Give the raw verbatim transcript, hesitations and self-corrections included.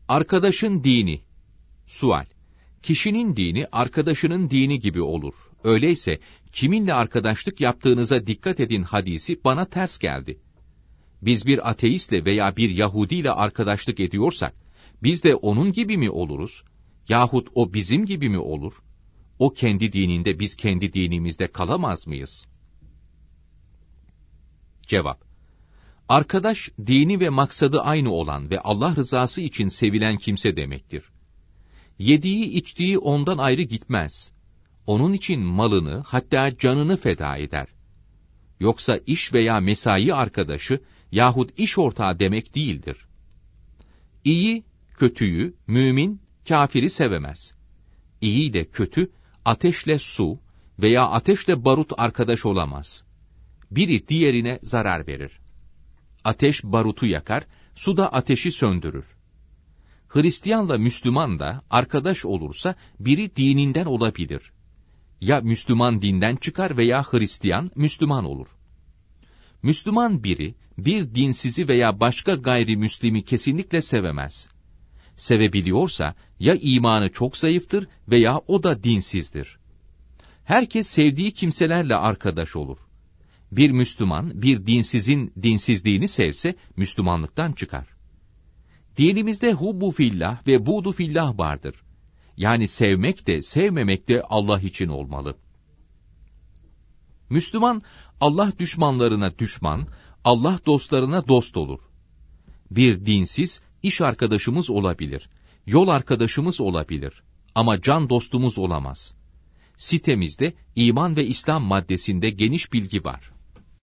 Arkadaşın dini. Sual: Kişinin dini arkadaşının dini gibi olur. Öyleyse kiminle arkadaşlık yaptığınıza dikkat edin hadisi bana ters geldi. Biz bir ateistle veya bir Yahudiyle arkadaşlık ediyorsak, biz de onun gibi mi oluruz? Yahut o bizim gibi mi olur? O kendi dininde, biz kendi dinimizde kalamaz mıyız? Cevap: Arkadaş, dini ve maksadı aynı olan ve Allah rızası için sevilen kimse demektir. Yediği içtiği ondan ayrı gitmez. Onun için malını, hatta canını feda eder. Yoksa iş veya mesai arkadaşı yahut iş ortağı demek değildir. İyi, kötüyü, mümin, kafiri sevemez. İyi ile kötü, ateşle su veya ateşle barut arkadaş olamaz. Biri diğerine zarar verir. Ateş barutu yakar, su da ateşi söndürür. Hristiyanla Müslüman da arkadaş olursa biri dininden olabilir. Ya Müslüman dinden çıkar veya Hristiyan Müslüman olur. Müslüman biri, bir dinsizi veya başka gayrimüslimi kesinlikle sevemez. Sevebiliyorsa, ya imanı çok zayıftır veya o da dinsizdir. Herkes sevdiği kimselerle arkadaş olur. Bir Müslüman, bir dinsizin dinsizliğini sevse, Müslümanlıktan çıkar. Dinimizde hubbu fillah ve buğdu fillah vardır. Yani sevmek de, sevmemek de Allah için olmalı. Müslüman, Allah düşmanlarına düşman, Allah dostlarına dost olur. Bir dinsiz, iş arkadaşımız olabilir, yol arkadaşımız olabilir ama can dostumuz olamaz. Sitemizde iman ve İslam maddesinde geniş bilgi var.